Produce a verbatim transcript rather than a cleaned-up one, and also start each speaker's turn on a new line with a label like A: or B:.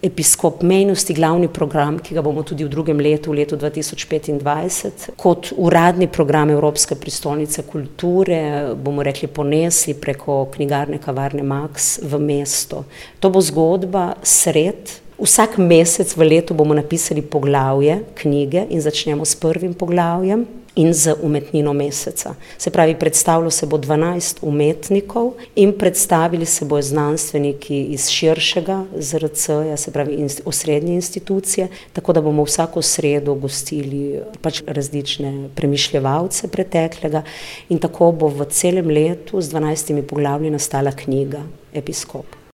A: Episkop Mejnosti, glavni program, ki ga bomo tudi v drugem letu, v letu dva tisoč petindvajset, kot uradni program Evropske prestolnice kulture, bomo rekli, ponesli preko knjigarne Kavarne Max v mesto. To bo zgodba sred. Vsak mesec v letu bomo napisali poglavje knjige in začnemo s prvim poglavjem in z umetnino meseca. Se pravi, predstavilo se bo dvanajst umetnikov in predstavili se bojo znanstveniki iz širšega Z R C-ja, se pravi osrednje institucije, tako da bomo vsako sredo gostili pač različne premišljevalce preteklega in tako bo v celem letu z dvanajstimi poglavji nastala knjiga Episkop.